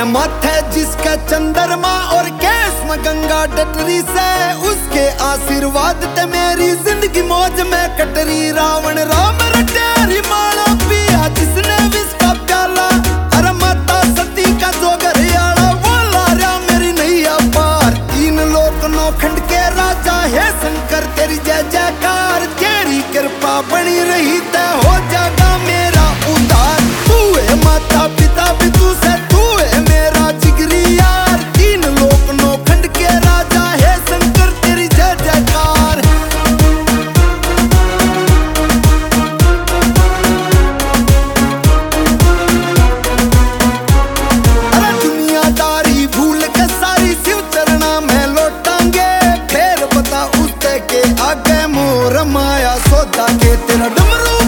अरे माथे जिसका चंद्रमा और केस में गंगा डटरी से, उसके आशीर्वाद ते मेरी जिंदगी मौज में कटरी। रावण राम रटेरी माला पिया जिसने विष का प्याला, अरे माता सती का जो घरियाला, वो लारा मेरी नैया पार। तीन लोक नौ खंड के राजा है शंकर, तेरी जय जयकार, तेरी कृपा बनी रही तय हो जाएगा मेरा उद्धार। तू है माता पिता भी तू से, तू है मेरा जिगरी यार। तीन लोक नौ खंड के राजा है शंकर, तेरी जय जयकार। अरे दुनियादारी भूल के सारी शिव चरणा में लौटांगे, फिर बता उसके आगे मोर माया सौदा के तेरा डमरू